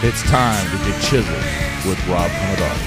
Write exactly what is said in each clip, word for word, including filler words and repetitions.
It's time to get chiseled with Rob Commodore.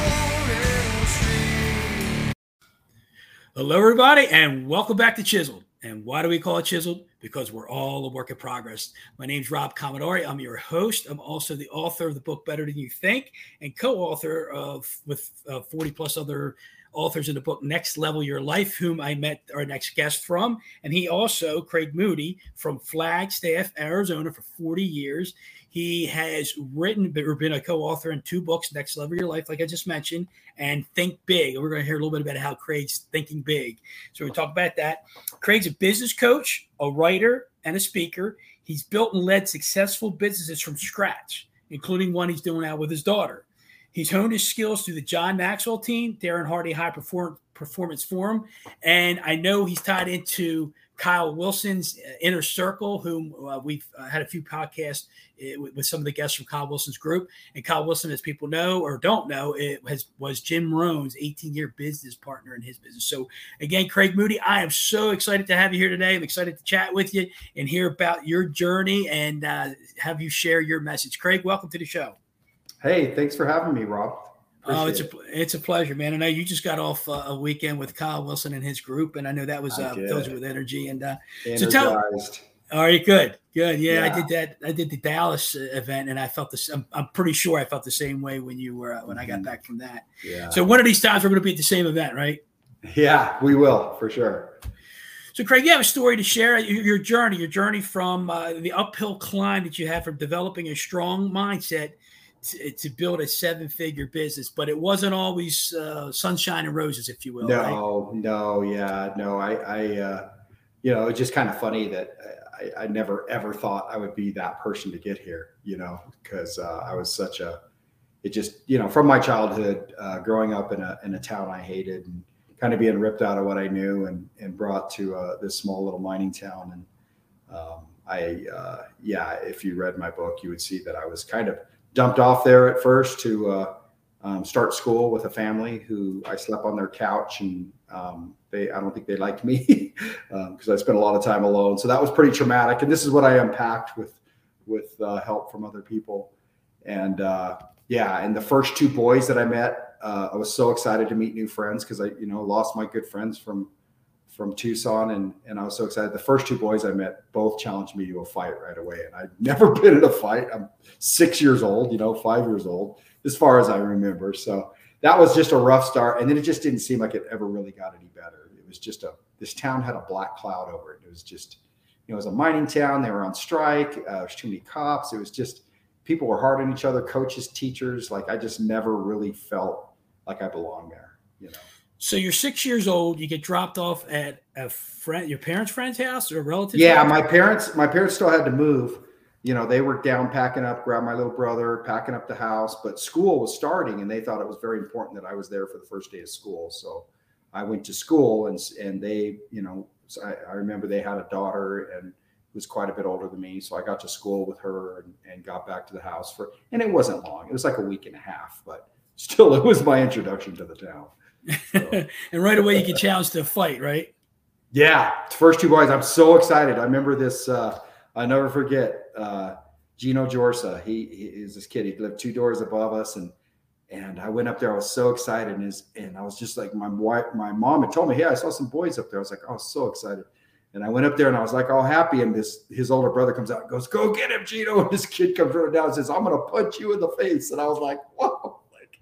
Hello, everybody, and welcome back to Chiseled. And why do we call it Chiseled? Because we're all a work in progress. My name's Rob Commodore. I'm your host. I'm also the author of the book Better Than You Think and co-author of with uh, forty plus other authors in the book Next Level Your Life, whom I met our next guest from. And he also, Craig Moody, from Flagstaff, Arizona, for forty years. He has written or been a co-author in two books, Next Level Your Life, like I just mentioned, and Think Big. And we're going to hear a little bit about how Craig's thinking big. So we're going to talk about that. Craig's a business coach, a writer, and a speaker. He's built and led successful businesses from scratch, including one he's doing now with his daughter. He's honed his skills through the John Maxwell team, Darren Hardy High Perform- Performance Forum. And I know he's tied into Kyle Wilson's Inner Circle, whom uh, we've uh, had a few podcasts uh, with, with some of the guests from Kyle Wilson's group. And Kyle Wilson, as people know or don't know, it has was Jim Rohn's eighteen-year business partner in his business. So, again, Craig Moody, I am so excited to have you here today. I'm excited to chat with you and hear about your journey and uh, have you share your message. Craig, welcome to the show. Hey, thanks for having me, Rob. Oh, it's a it's a pleasure, man. I know you just got off uh, a weekend with Kyle Wilson and his group, and I know that was uh, filled you with energy. And uh, so tell, all right, good, good, yeah, yeah. I did that. I did the Dallas event, and I felt this. I'm, I'm pretty sure I felt the same way when you were uh, when I got back from that. Yeah. So one of these times we're going to be at the same event, right? Yeah, we will for sure. So, Craig, you have a story to share. Your journey, your journey from uh, the uphill climb that you had from developing a strong mindset To, to build a seven-figure business, but it wasn't always uh, sunshine and roses, if you will. No, right? no, yeah, no. I, I uh, you know, it's just kind of funny that I, I never ever thought I would be that person to get here. You know, because uh, I was such a, it just, you know, from my childhood, uh, growing up in a in a town I hated, and kind of being ripped out of what I knew, and and brought to uh, this small little mining town, and um, I, uh, yeah, if you read my book, you would see that I was kind of dumped off there at first to uh, um, start school with a family who I slept on their couch, and um, they I don't think they liked me because um, I spent a lot of time alone. So that was pretty traumatic. And this is what I unpacked with with uh, help from other people. And uh, yeah, and the first two boys that I met, uh, I was so excited to meet new friends because I you know lost my good friends from from Tucson, and and I was so excited. The first two boys I met both challenged me to a fight right away, and I'd never been in a fight. I'm six years old, you know, five years old, as far as I remember. So that was just a rough start, and then it just didn't seem like it ever really got any better. It was just a this town had a black cloud over it. It was just, you know, it was a mining town. They were on strike. Uh, there's too many cops. It was just people were hard on each other, coaches, teachers. Like I just never really felt like I belonged there, you know. So you're six years old. You get dropped off at a friend, your parents' friend's house or a relative? Yeah, house? my parents, my parents still had to move. You know, they were down packing up, grab my little brother, packing up the house. But school was starting, and they thought it was very important that I was there for the first day of school. So I went to school, and and they, you know, I, I remember they had a daughter and was quite a bit older than me. So I got to school with her and, and got back to the house for, and it wasn't long. It was like a week and a half, but still, it was my introduction to the town. So. And right away you get challenged to a fight, right? Yeah. First two boys. I'm so excited. I remember this. Uh, I never forget uh, Gino Jorsa. He, he is this kid. He lived two doors above us. And, and I went up there. I was so excited. And, his, and I was just like, my wife, my mom had told me, hey, I saw some boys up there. I was like, oh, so excited. And I went up there and I was like, all happy. And this, his older brother comes out and goes, go get him, Gino. And this kid comes running down and says, I'm going to punch you in the face. And I was like, whoa.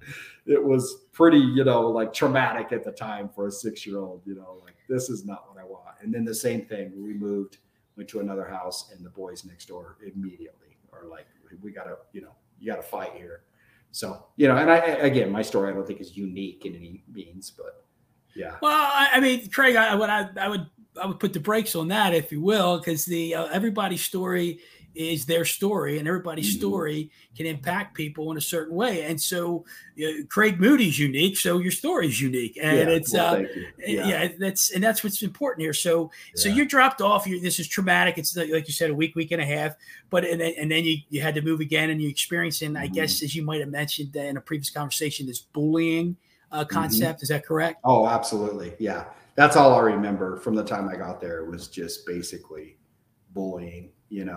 It was pretty, you know, like traumatic at the time for a six-year-old, you know, like this is not what I want. And then the same thing, we moved, went to another house, and the boys next door immediately are like, we got to, you know, you got to fight here. So, you know, and I, again, my story, I don't think is unique in any means, but yeah. Well, I, I mean, Craig, I, what I, I would, I would put the brakes on that, if you will, because the, uh, everybody's story is their story, and everybody's mm-hmm. story can impact people in a certain way. And so uh, Craig Moody's unique. So your story is unique, and yeah, it's, well, uh, yeah. yeah, that's, and that's what's important here. So, yeah. so you're dropped off. You're, this is traumatic. It's like you said, a week, week and a half, but, and then, and then you, you had to move again, and you experiencing, mm-hmm. I guess, as you might've mentioned in a previous conversation, this bullying uh, concept. Mm-hmm. Is that correct? Oh, absolutely. Yeah. That's all I remember from the time I got there. It was just basically bullying, you know.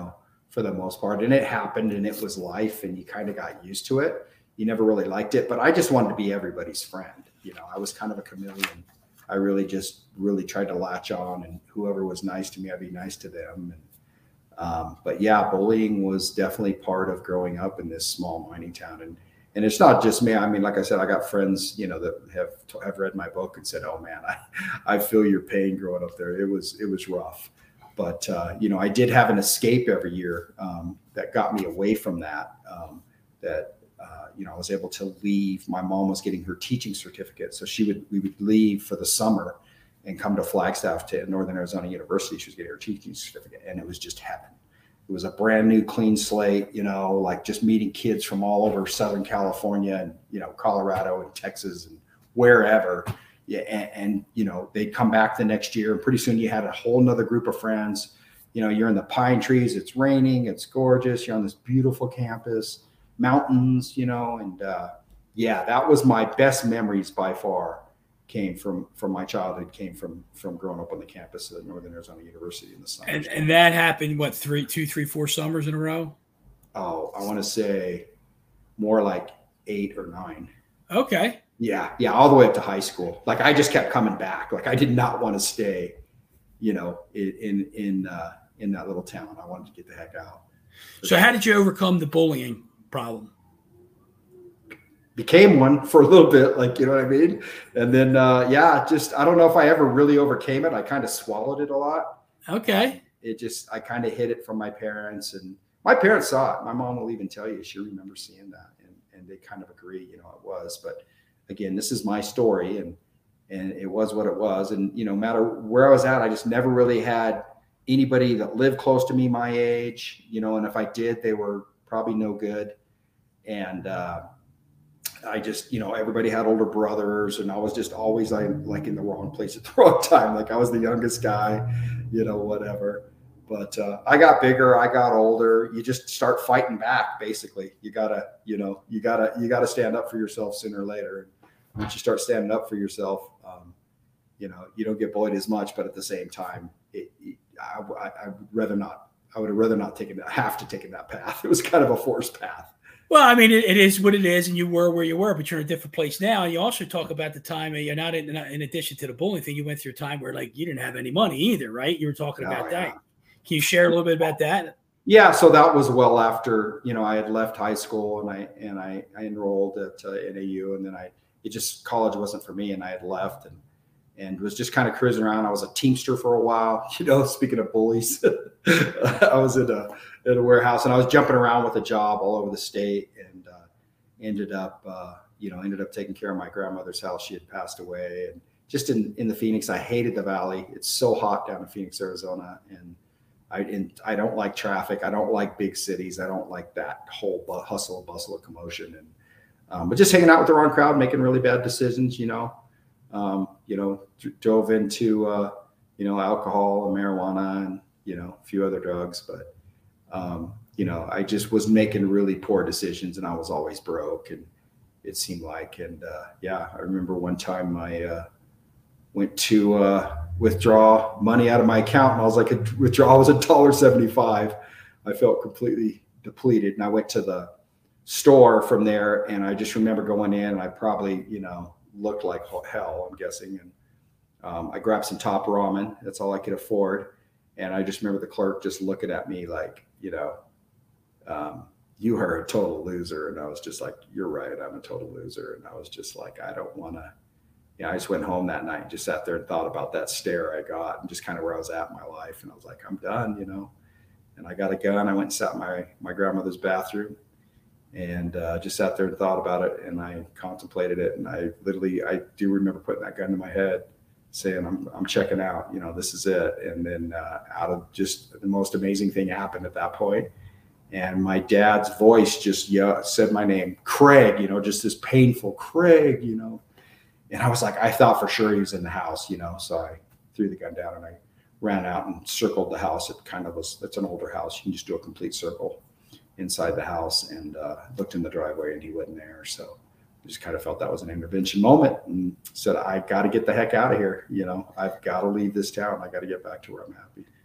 for the most part. And it happened and it was life and you kind of got used to it. You never really liked it, but I just wanted to be everybody's friend. You know, I was kind of a chameleon. I really just really tried to latch on, and whoever was nice to me, I'd be nice to them. And, um, but yeah, bullying was definitely part of growing up in this small mining town. And, and it's not just me. I mean, like I said, I got friends, you know, that have, have read my book and said, oh man, I, I feel your pain growing up there. It was, it was rough, but, uh, you know, I did have an escape every year, um, that got me away from that, um, that, Uh, you know, I was able to leave. My mom was getting her teaching certificate. So she would, we would leave for the summer and come to Flagstaff to Northern Arizona University. She was getting her teaching certificate and it was just heaven. It was a brand new clean slate, you know, like just meeting kids from all over Southern California and, you know, Colorado and Texas and wherever. Yeah. And, and, you know, they'd come back the next year and pretty soon you had a whole nother group of friends. You know, you're in the pine trees, it's raining, it's gorgeous. You're on this beautiful campus. Mountains, you know, and uh, yeah, that was my best memories by far came from, from my childhood, came from, from growing up on the campus of Northern Arizona University in the summer. And, and that happened, what, three, two, three, four summers in a row? Oh, I want to say more like eight or nine. Okay. Yeah. Yeah. All the way up to high school. Like I just kept coming back. Like I did not want to stay, you know, in, in, in, uh, in that little town. I wanted to get the heck out. So how did you overcome the bullying problem? Became one for a little bit, like, you know what I mean? And then, uh, yeah, just, I don't know if I ever really overcame it. I kind of swallowed it a lot. Okay. It just, I kind of hid it from my parents, and my parents saw it. My mom will even tell you, she remembers seeing that, and, and they kind of agree, you know, it was, but again, this is my story, and, and it was what it was. And, you know, no matter where I was at, I just never really had anybody that lived close to me my age, you know, and if I did, they were probably no good. And uh, I just, you know, everybody had older brothers, and I was just always like, like in the wrong place at the wrong time. Like I was the youngest guy, you know, whatever. But uh, I got bigger, I got older. You just start fighting back. Basically, you gotta, you know, you gotta, you gotta stand up for yourself sooner or later. And once you start standing up for yourself, um, you know, you don't get bullied as much. But at the same time, it, it, I, I, I would rather not. I would have rather not taken that, have to taken that path. It was kind of a forced path. Well, I mean, it, it is what it is, and you were where you were, but you're in a different place now. And you also talk about the time, you're not in, in addition to the bullying thing, you went through a time where like you didn't have any money either, right? You were talking Oh, about yeah. that. Can you share a little bit about that? Yeah. So that was well after, you know, I had left high school, and I, and I, I enrolled at uh, N A U, and then I, it just, college wasn't for me, and I had left and, and was just kind of cruising around. I was a Teamster for a while, you know, speaking of bullies. I was in a, in a warehouse, and I was jumping around with a job all over the state, and uh, ended up, uh, you know, ended up taking care of my grandmother's house. She had passed away, and just in, in the Phoenix, I hated the Valley. It's so hot down in Phoenix, Arizona. And I, and I don't like traffic. I don't like big cities. I don't like that whole bu- hustle and bustle of commotion. And, um, but just hanging out with the wrong crowd, making really bad decisions, you know, um, you know, d- drove into, uh, you know, alcohol and marijuana and, you know, a few other drugs, but, um, you know, I just was making really poor decisions, and I was always broke, and it seemed like, and, uh, yeah, I remember one time I, uh, went to, uh, withdraw money out of my account, and I was like, a withdrawal was a dollar seventy-five. I felt completely depleted, and I went to the store from there, and I just remember going in, and I probably, you know, looked like hell, I'm guessing. And um, I grabbed some top ramen. That's all I could afford. And I just remember the clerk just looking at me like, you know, um, you are a total loser. And I was just like, you're right, I'm a total loser. And I was just like, I don't want to, you know, I just went home that night and just sat there and thought about that stare I got and just kind of where I was at in my life. And I was like, I'm done, you know. And I got a gun. I went and sat in my, my grandmother's bathroom, and uh, just sat there and thought about it. And I contemplated it. And I literally, I do remember putting that gun to my head, saying, I'm, I'm checking out, you know, this is it. And then uh, out of just the most amazing thing happened at that point. And my dad's voice just yeah, said my name, Craig, you know, just this painful Craig, you know. And I was like, I thought for sure he was in the house, you know. So I threw the gun down and I ran out and circled the house. It kind of was, it's an older house. You can just do a complete circle inside the house, and uh, looked in the driveway, and he wasn't there. So I just kind of felt that was an intervention moment, and said, I got to get the heck out of here. You know, I've got to leave this town. I got to get back to where I'm happy.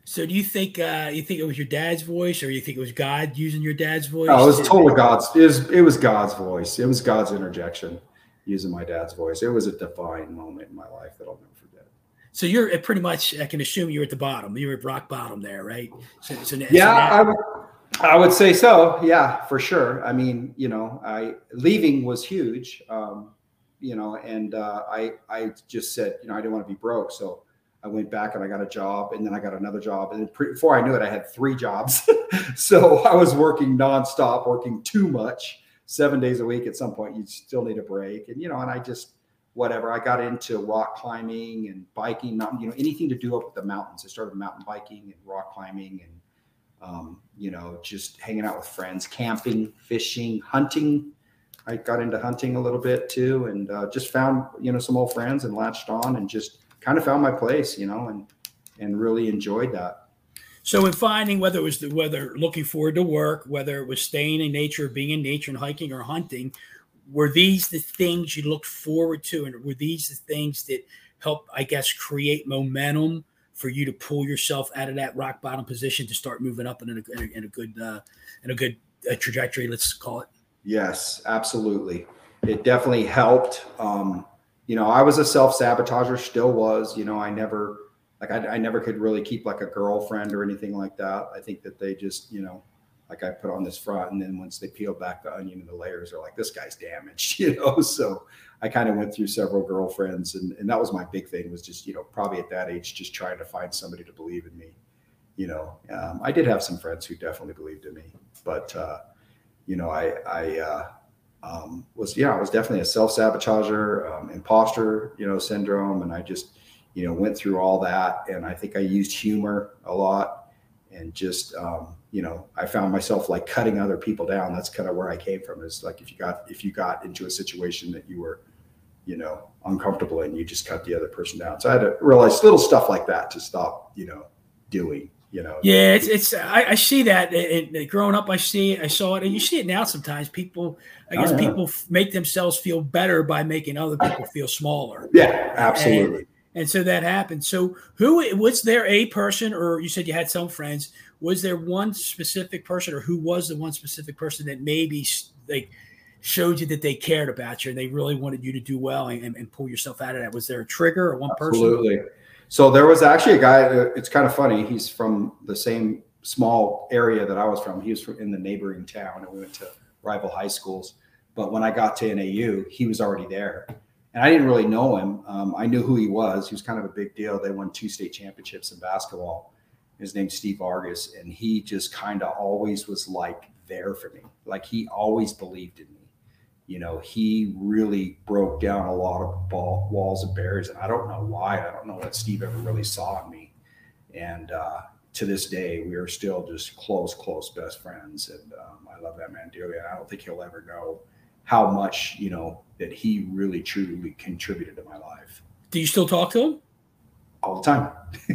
So do you think uh, you think it was your dad's voice, or you think it was God using your dad's voice? No, it was totally God's. It was, it was God's voice. It was God's interjection using my dad's voice. It was a divine moment in my life that I'll never forget. So you're pretty much, I can assume you're at the bottom. You're at rock bottom there, right? So, so, yeah, so now- I would, I would say so. Yeah, for sure. I mean, you know, I leaving was huge, um, you know, and uh, I, I just said, you know, I didn't want to be broke. So I went back and I got a job, and then I got another job. And pre- before I knew it, I had three jobs. So I was working nonstop, working too much, seven days a week. At some point, you still need a break. And, you know, and I just, whatever, I got into rock climbing and biking, mountain, you know, anything to do up with the mountains. I started mountain biking and rock climbing and, um, you know, just hanging out with friends, camping, fishing, hunting. I got into hunting a little bit too, and uh, just found, you know, some old friends and latched on and just kind of found my place, you know, and, and really enjoyed that. So in finding whether it was the, whether looking forward to work, whether it was staying in nature, being in nature and hiking or hunting, were these the things you looked forward to? And were these the things that helped, I guess, create momentum for you to pull yourself out of that rock bottom position to start moving up in a, in a, in a good, uh, in a good uh, trajectory, let's call it? Yes, absolutely. It definitely helped. Um, you know, I was a self-sabotager, still was, you know, I never, like, I, I never could really keep like a girlfriend or anything like that. I think that they just, you know, like I put on this front, and then once they peel back the onion and the layers, they're like, this guy's damaged, you know? So I kind of went through several girlfriends, and, and that was my big thing, was just, you know, probably at that age, just trying to find somebody to believe in me. You know, um, I did have some friends who definitely believed in me, but, uh, you know, I, I, uh, um, was, yeah, I was definitely a self-sabotager, um, imposter, you know, syndrome. And I just, you know, went through all that. And I think I used humor a lot, and just, um, you know, I found myself like cutting other people down. That's kind of where I came from, is like, if you got, if you got into a situation that you were, you know, uncomfortable in, you just cut the other person down. So I had to realize little stuff like that to stop, you know, doing. You know, yeah, it's, it's, I, I see that it, it, growing up, I see it, I saw it, and you see it now. Sometimes people, I guess, oh, yeah. people f- make themselves feel better by making other people feel smaller. Yeah, absolutely. And, and so that happens. So who, was there a person, or you said you had some friends, was there one specific person, or who was the one specific person that maybe like showed you that they cared about you and they really wanted you to do well and, and pull yourself out of that? Was there a trigger or one person? Absolutely. So there was actually a guy, it's kind of funny. He's from the same small area that I was from. He was from in the neighboring town, and we went to rival high schools. But when I got to N A U, he was already there. And I didn't really know him. Um, I knew who he was. He was kind of a big deal. They won two state championships in basketball. His name's Steve Vargas. And he just kind of always was like there for me. Like, he always believed in me. You know, he really broke down a lot of ball, walls and barriers. And I don't know why. I don't know what Steve ever really saw in me. And uh, to this day, we are still just close, close best friends. And um, I love that man dearly. And I don't think he'll ever know how much, you know, that he really, truly contributed to my life. Do you still talk to him? All the time.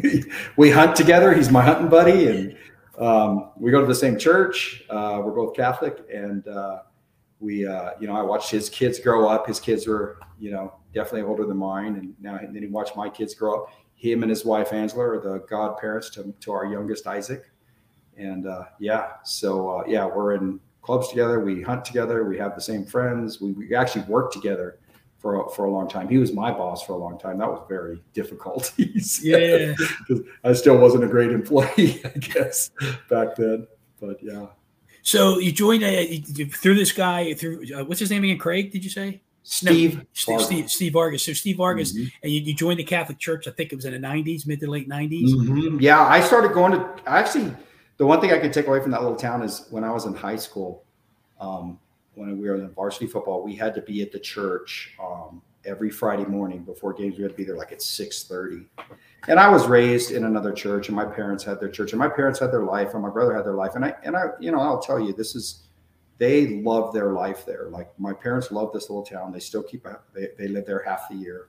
We hunt together. He's my hunting buddy. And um, we go to the same church. Uh, we're both Catholic. And, uh, We, uh, you know, I watched his kids grow up. His kids were, you know, definitely older than mine. And now, and then he watched my kids grow up. Him and his wife, Angela, are the godparents to, to our youngest, Isaac. And, uh, yeah, so, uh, yeah, we're in clubs together. We hunt together. We have the same friends. We, we actually worked together for, a, for a long time. He was my boss for a long time. That was very difficult. Yeah. Because I still wasn't a great employee, I guess, back then. But, yeah. So you joined a, through this guy through uh, what's his name again? Craig? Did you say Steve? No, Steve, Steve, Steve Vargas. So Steve Vargas, mm-hmm. and you, you joined the Catholic Church. I think it was in the nineties, mid to late nineties. Mm-hmm. Yeah, I started going to. Actually, the one thing I could take away from that little town is when I was in high school, um, when we were in varsity football, we had to be at the church um, every Friday morning before games. We had to be there like at six thirty. And I was raised in another church, and my parents had their church, and my parents had their life, and my brother had their life. And I, and I, you know, I'll tell you, this is, they love their life there. Like, my parents love this little town. They still keep, they, they live there half the year.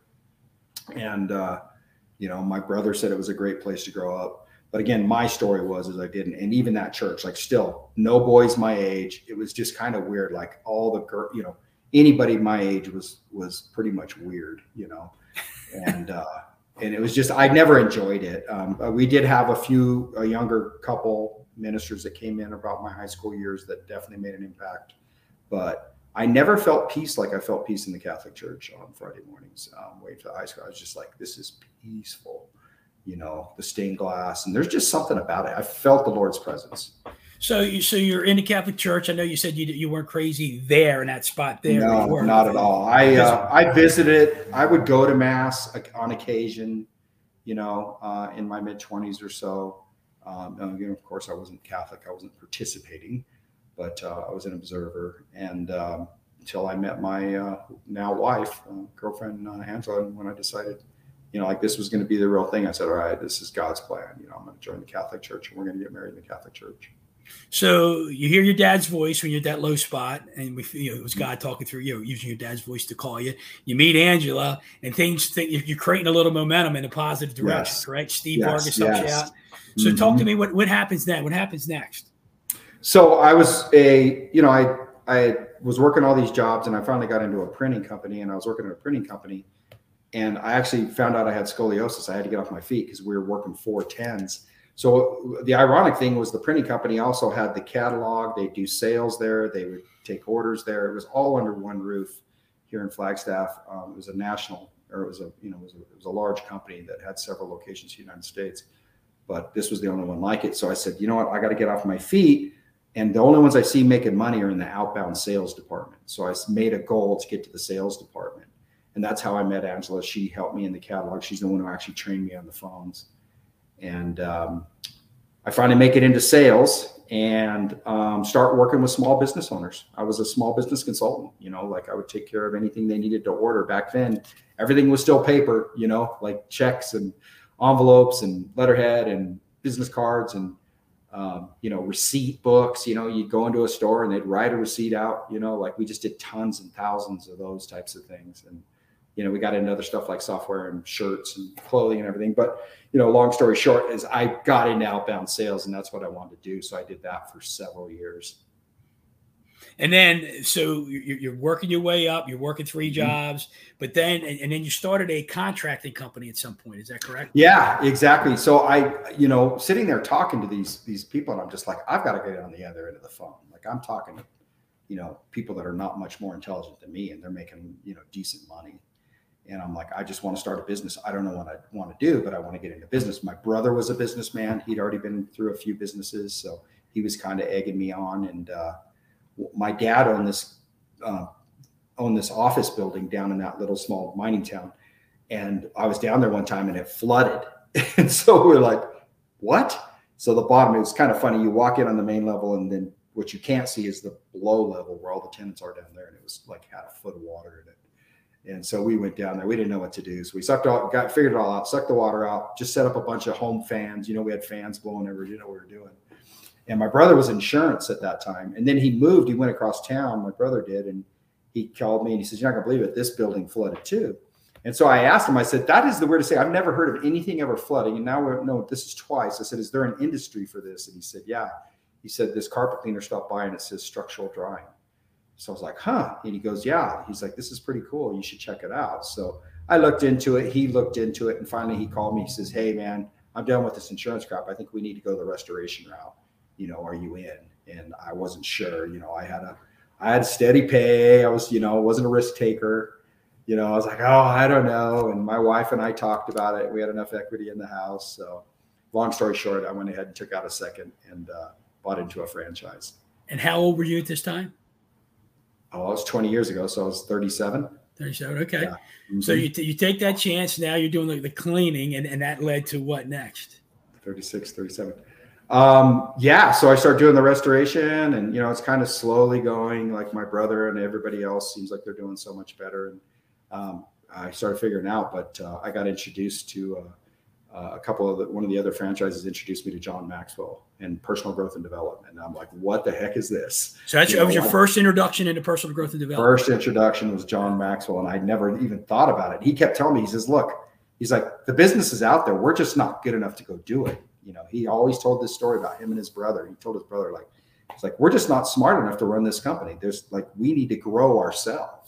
And, uh, you know, my brother said it was a great place to grow up. But again, my story was, is I didn't. And even that church, like, still no boys my age. It was just kind of weird. Like, all the girl, you know, anybody my age was, was pretty much weird, you know? And, uh, and it was just, I never enjoyed it. Um, we did have a few, a younger couple ministers that came in about my high school years that definitely made an impact, but I never felt peace like I felt peace in the Catholic Church on Friday mornings. Um, waiting for the high school, I was just like, this is peaceful, you know, the stained glass, and there's just something about it. I felt the Lord's presence. So you, so you're in the Catholic Church. I know you said you you weren't crazy there in that spot there. No, not at all. I uh, I visited. I would go to mass on occasion, you know, uh, in my mid twenties or so. Um, and again, of course, I wasn't Catholic. I wasn't participating, but uh, I was an observer. And um, until I met my uh, now wife, uh, girlfriend uh, Angela, and when I decided, you know, like this was going to be the real thing, I said, all right, this is God's plan. You know, I'm going to join the Catholic Church, and we're going to get married in the Catholic Church. So you hear your dad's voice when you're at that low spot, and we, you know, it was God talking through you, using your dad's voice to call you. You meet Angela, and things think you're creating a little momentum in a positive direction, yes. correct? Steve yes, Vargas helps yes. you out. So mm-hmm. talk to me. What what happens then? What happens next? So I was a, you know, I I was working all these jobs, and I finally got into a printing company, and I was working at a printing company, and I actually found out I had scoliosis. I had to get off my feet because we were working four tens. So the ironic thing was the printing company also had the catalog. They do sales there. They would take orders there. It was all under one roof here in Flagstaff. Um, it was a national, or it was a, you know, it was a, it was a large company that had several locations in the United States, but this was the only one like it. So I said, you know what, I got to get off my feet. And the only ones I see making money are in the outbound sales department. So I made a goal to get to the sales department. And that's how I met Angela. She helped me in the catalog. She's the one who actually trained me on the phones. And um, I finally make it into sales and um, start working with small business owners. I was a small business consultant, you know, like I would take care of anything they needed to order. Back then, everything was still paper, you know, like checks and envelopes and letterhead and business cards and, um, you know, receipt books. You know, you'd go into a store and they'd write a receipt out, you know, like we just did tons and thousands of those types of things. And you know, we got into other stuff like software and shirts and clothing and everything. But, you know, long story short is I got into outbound sales, and that's what I wanted to do. So I did that for several years. And then, so you're working your way up, you're working three Mm-hmm. jobs, but then, and then you started a contracting company at some point. Is that correct? Yeah, exactly. So I, you know, sitting there talking to these, these people, and I'm just like, I've got to get on the other end of the phone. Like I'm talking to, you know, people that are not much more intelligent than me, and they're making, you know, decent money. And I'm like, I just want to start a business. I don't know what I want to do, but I want to get into business. My brother was a businessman. He'd already been through a few businesses. So he was kind of egging me on. And uh, my dad owned this, uh, owned this office building down in that little small mining town. And I was down there one time and it flooded. And so we're like, what? So the bottom, it was kind of funny. You walk in on the main level, and then what you can't see is the below level where all the tenants are down there. And it was like had a foot of water in it. And so we went down there. We didn't know what to do. So we sucked all, got figured it all out, sucked the water out, just set up a bunch of home fans. You know, we had fans blowing everywhere. You know what we were doing. And my brother was insurance at that time. And then he moved. He went across town. My brother did. And he called me and he says, you're not going to believe it. This building flooded too. And so I asked him, I said, that is the weirdest thing. I've never heard of anything ever flooding. And now we're, no, this is twice. I said, is there an industry for this? And he said, yeah. He said, this carpet cleaner stopped by and it says structural drying. So I was like, huh? And he goes, yeah. He's like, this is pretty cool. You should check it out. So I looked into it. He looked into it. And finally he called me. He says, hey, man, I'm done with this insurance crap. I think we need to go the restoration route. You know, are you in? And I wasn't sure. You know, I had a, I had steady pay. I was, you know, wasn't a risk taker. You know, I was like, oh, I don't know. And my wife and I talked about it. We had enough equity in the house. So long story short, I went ahead and took out a second and uh, bought into a franchise. And how old were you at this time? Oh, I was twenty years ago, so I was thirty-seven. thirty-seven, okay. Yeah. Mm-hmm. So you t- you take that chance. Now you're doing the, the cleaning, and, and that led to what next? thirty-six, thirty-seven. Um, yeah, so I started doing the restoration, and, you know, it's kind of slowly going. Like my brother and everybody else seems like they're doing so much better. And um, I started figuring out, but uh, I got introduced to uh, uh, a couple of the, one of the other franchises introduced me to John Maxwell and personal growth and development. And I'm like, what the heck is this? So that's, you that know, was your I, first introduction into personal growth and development. First introduction was John Maxwell. And I'd never even thought about it. He kept telling me, he says, look, he's like, the business is out there. We're just not good enough to go do it. You know, he always told this story about him and his brother. He told his brother, like, it's like, we're just not smart enough to run this company. There's like, we need to grow ourselves.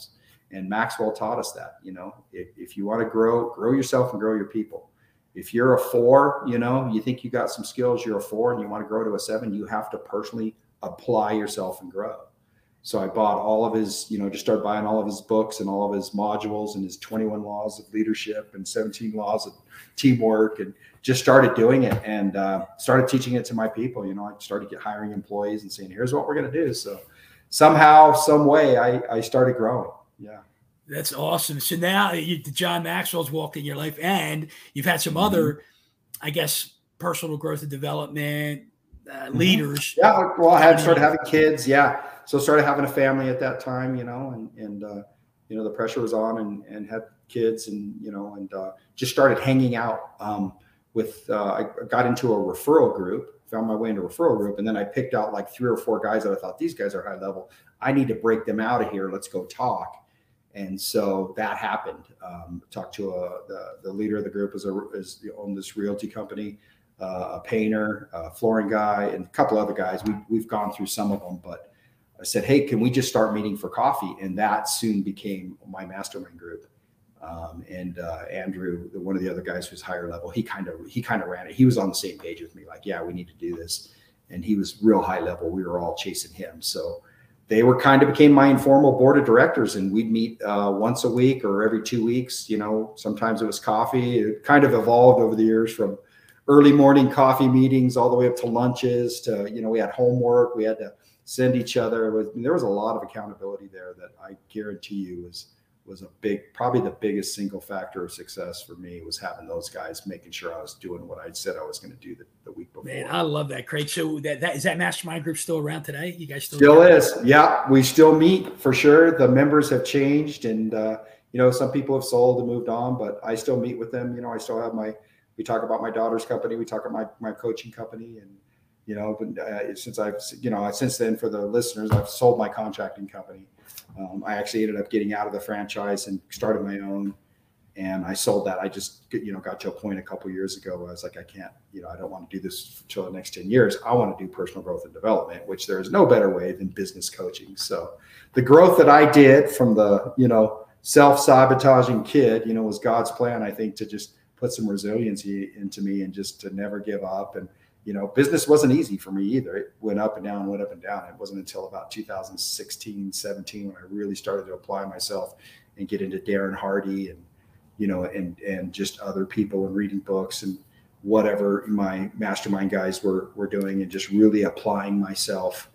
And Maxwell taught us that, you know, if, if you want to grow, grow yourself and grow your people. If you're a four, you know, you think you got some skills, you're a four and you want to grow to a seven, you have to personally apply yourself and grow. So I bought all of his, you know, just started buying all of his books and all of his modules and his twenty-one laws of leadership and seventeen laws of teamwork, and just started doing it and uh, started teaching it to my people. You know, I started get hiring employees and saying, here's what we're going to do. So somehow, some way I, I started growing. Yeah. That's awesome. So now you, John Maxwell's walked in your life, and you've had some mm-hmm. other, I guess, personal growth and development uh, leaders. Yeah. Well, I had started having kids. Yeah. So started having a family at that time, you know, and, and, uh, you know, the pressure was on, and, and had kids, and, you know, and, uh, just started hanging out, um, with, uh, I got into a referral group, found my way into a referral group. And then I picked out like three or four guys that I thought, these guys are high level. I need to break them out of here. Let's go talk. And so that happened. Um, talked to a, the, the leader of the group is a, is owned this realty company, uh, a painter, a flooring guy, and a couple other guys. We, we've gone through some of them, but I said, hey, can we just start meeting for coffee? And that soon became my mastermind group. Um, and uh, Andrew, one of the other guys who's higher level, he kind of he kind of ran it. He was on the same page with me, like, yeah, we need to do this. And he was real high level. We were all chasing him. So they were kind of became my informal board of directors, and we'd meet uh, once a week or every two weeks. You know, sometimes it was coffee. It kind of evolved over the years from early morning coffee meetings all the way up to lunches to, you know, we had homework. We had to send each other. It was, there was a lot of accountability there that I guarantee you was was a big, probably the biggest single factor of success for me, was having those guys, making sure I was doing what I said I was going to do the, the week before. Man, I love that, Craig. So that, that is that mastermind group still around today? You guys still still is? Yeah, we still meet for sure. The members have changed, and uh, you know, some people have sold and moved on, but I still meet with them. You know, I still have my. We talk about my daughter's company. We talk about my my coaching company, and you know, uh, since I've you know since then, for the listeners, I've sold my contracting company. Um, I actually ended up getting out of the franchise and started my own, and I sold that. I just, you know, got to a point a couple of years ago where I was like, I can't, you know, I don't want to do this until the next ten years. I want to do personal growth and development, which there is no better way than business coaching. So the growth that I did from the, you know, self-sabotaging kid, you know, was God's plan, I think, to just put some resiliency into me and just to never give up. And, you know, business wasn't easy for me either. It went up and down, went up and down. It wasn't until about two thousand sixteen, seventeen when I really started to apply myself and get into Darren Hardy and, you know, and, and just other people and reading books and whatever my mastermind guys were, were doing, and just really applying myself.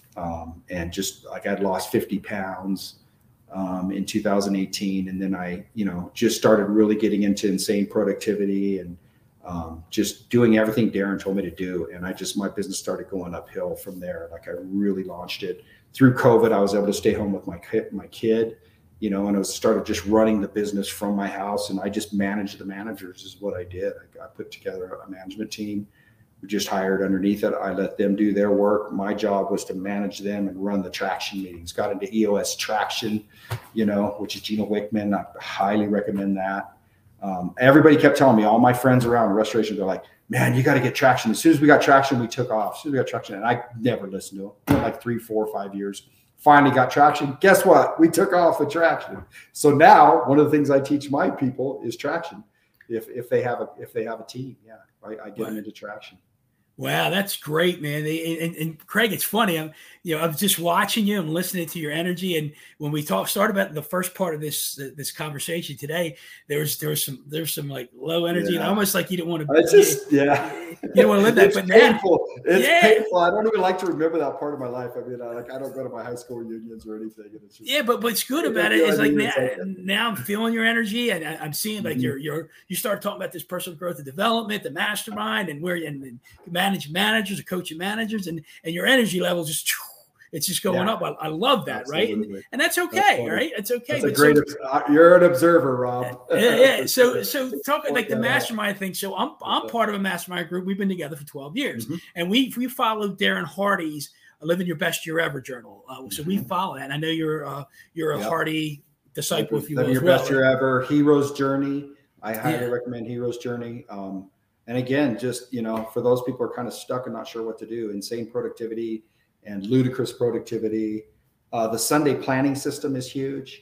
Um, and just like I'd lost fifty pounds um, in two thousand eighteen. And then I, you know, just started really getting into insane productivity and, Um, just doing everything Darren told me to do. And I just, my business started going uphill from there. Like I really launched it through COVID. I was able to stay home with my kid, my kid, you know, and I was started just running the business from my house. And I just managed the managers is what I did. I, I put together a management team. We just hired underneath it. I let them do their work. My job was to manage them and run the traction meetings. Got into E O S Traction, you know, which is Gino Wickman. I highly recommend that. Um, everybody kept telling me, all my friends around restoration, they're like, man, you got to get traction. As soon as we got traction, we took off. As soon as we got traction, and I never listened to them. Like three, four, five years. Finally got traction. Guess what? We took off with traction. So now one of the things I teach my people is traction. If if they have a if they have a team, yeah, right, I get them into traction. Wow, that's great, man. And, and Craig, it's funny. I'm, you know, I'm just watching you and listening to your energy. And when we talk, started about the first part of this this conversation today, there was there was some there's some like low energy, yeah. and almost like you didn't want to. It's just you, yeah, you don't want to live that. It's but painful. Now, it's yeah. painful. I don't even like to remember that part of my life. I mean, I, like I don't go to my high school reunions or anything. And it's just, yeah, but what's good about it is like now, now I'm feeling your energy, and I, I'm seeing like mm-hmm. you're you're you start talking about this personal growth and development, the mastermind, and where you and, and manage managers. Coaching managers and and your energy level just it's just going yeah. up. I, I love that. Absolutely. Right. And, and that's okay. That's right. It's okay. That's a great, so, you're an observer, Rob. yeah. yeah. So, so talking like the mastermind thing. So I'm, I'm part of a mastermind group. We've been together for twelve years mm-hmm. and we, we followed Darren Hardy's Living Your Best Year Ever journal. Uh, so mm-hmm. we follow that. And I know you're uh you're a yep. Hardy disciple, if you will. Living Your well. Best Year Ever, Hero's Journey. I highly yeah. recommend Hero's Journey. Um, And again, just, you know, for those people who are kind of stuck and not sure what to do, insane productivity and ludicrous productivity. Uh, the Sunday planning system is huge.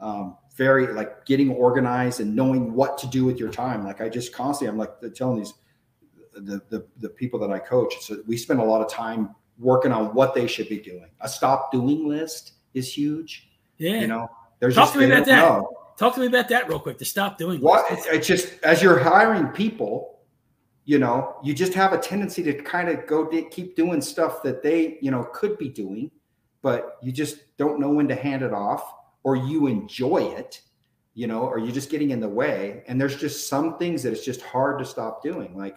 Um, very like getting organized and knowing what to do with your time. Like I just constantly, I'm like telling these, the, the, the people that I coach, so we spend a lot of time working on what they should be doing. A stop doing list is huge. Yeah. You know, there's Talk just, to me about that. know. Talk to me about that real quick. The stop doing what list. it's just, as you're hiring people, you know, you just have a tendency to kind of go d- keep doing stuff that they, you know, could be doing, but you just don't know when to hand it off, or you enjoy it, you know, or you're just getting in the way. And there's just some things that it's just hard to stop doing. Like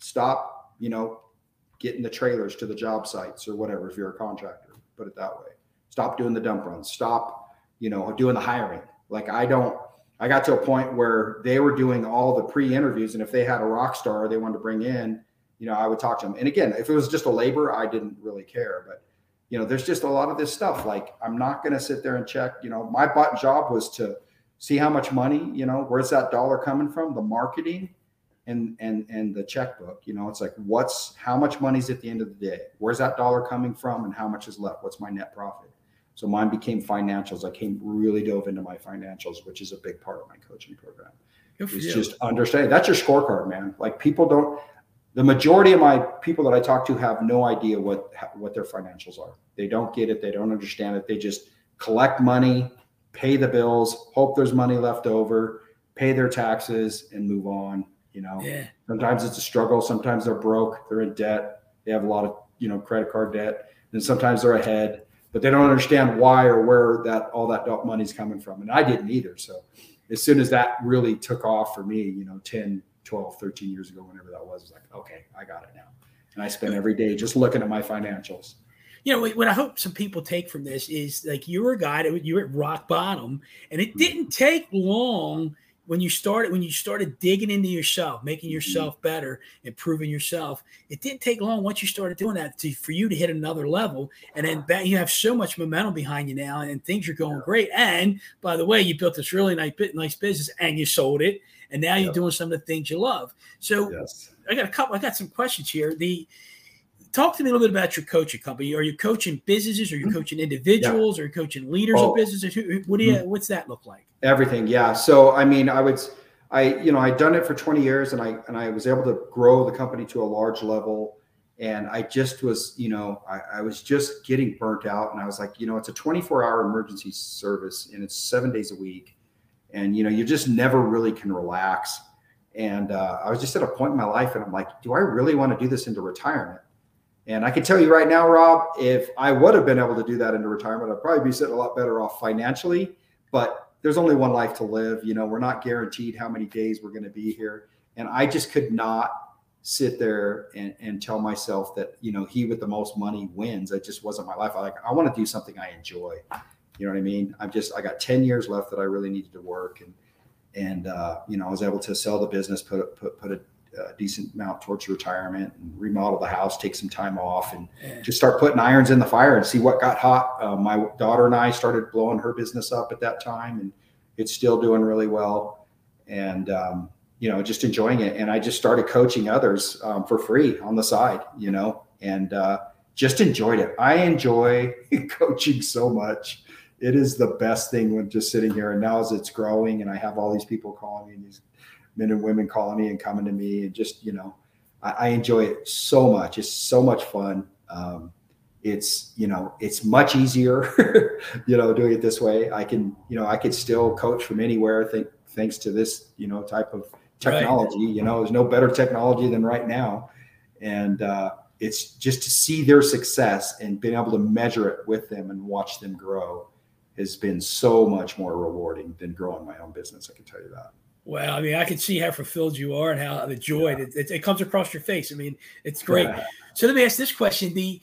stop, you know, getting the trailers to the job sites or whatever, if you're a contractor, put it that way. Stop doing the dump runs. Stop, you know, doing the hiring. Like I don't, I got to a point where they were doing all the pre-interviews, and if they had a rock star they wanted to bring in, you know, I would talk to them. And again, if it was just a labor, I didn't really care. But, you know, there's just a lot of this stuff. Like I'm not going to sit there and check, you know, my job was to see how much money, you know, where's that dollar coming from, the marketing and, and, and the checkbook. You know, it's like, what's, how much money's at the end of the day? Where's that dollar coming from and how much is left? What's my net profit? So mine became financials. I came really dove into my financials, which is a big part of my coaching program. It's you. Just understanding. That's your scorecard, man. Like people don't, the majority of my people that I talk to have no idea what, what their financials are. They don't get it. They don't understand it. They just collect money, pay the bills, hope there's money left over, pay their taxes and move on. You know, yeah. Sometimes it's a struggle. Sometimes they're broke. They're in debt. They have a lot of, you know, credit card debt. And sometimes they're ahead, but they don't understand why or where that all that money's coming from. And I didn't either. So as soon as that really took off for me, you know, ten, twelve, thirteen years ago, whenever that was, was like, okay, I got it now. And I spend every day just looking at my financials. You know, what I hope some people take from this is like you were a guy that you were at rock bottom, and it didn't take long when you started when you started digging into yourself, making yourself better, improving yourself. It didn't take long once you started doing that to, for you to hit another level, and then back, you have so much momentum behind you now, and things are going great. And by the way, you built this really nice nice business, and you sold it, and now you're yep. doing some of the things you love. So yes. I got a couple. I got some questions here. The Talk to me a little bit about your coaching company. Are you coaching businesses? Are you coaching individuals? Yeah. Are you coaching leaders oh. of businesses? What do you? What's that look like? Everything, yeah. So I mean, I would, I you know, I'd done it for twenty years, and I and I was able to grow the company to a large level, and I just was, you know, I, I was just getting burnt out, and I was like, you know, it's a twenty-four hour emergency service, and it's seven days a week, and you know, you just never really can relax, and uh, I was just at a point in my life, and I'm like, do I really want to do this into retirement? And I can tell you right now, Rob, if I would have been able to do that into retirement, I'd probably be sitting a lot better off financially. But there's only one life to live. You know, we're not guaranteed how many days we're going to be here. And I just could not sit there and, and tell myself that, you know, he with the most money wins. It just wasn't my life. I like, I want to do something I enjoy. You know what I mean? I'm just, I got ten years left that I really needed to work. And, and, uh, you know, I was able to sell the business, put, put, put a, a decent amount towards retirement and remodel the house, take some time off, and yeah. just start putting irons in the fire and see what got hot. Uh, my daughter and I started blowing her business up at that time, and it's still doing really well. And, um, you know, just enjoying it. And I just started coaching others um, for free on the side, you know, and uh, just enjoyed it. I enjoy coaching so much. It is the best thing when just sitting here. And now as it's growing and I have all these people calling me, and these men and women calling me and coming to me, and just, you know, I, I enjoy it so much. It's so much fun. Um, it's, you know, it's much easier, you know, doing it this way. I can, you know, I could still coach from anywhere. I think thanks to this, you know, type of technology, right. You know, there's no better technology than right now. And uh, it's just to see their success and being able to measure it with them and watch them grow has been so much more rewarding than growing my own business. I can tell you that. Well, I mean, I can see how fulfilled you are and how the joy yeah. it, it comes across your face. I mean, it's great. Yeah. So let me ask this question: the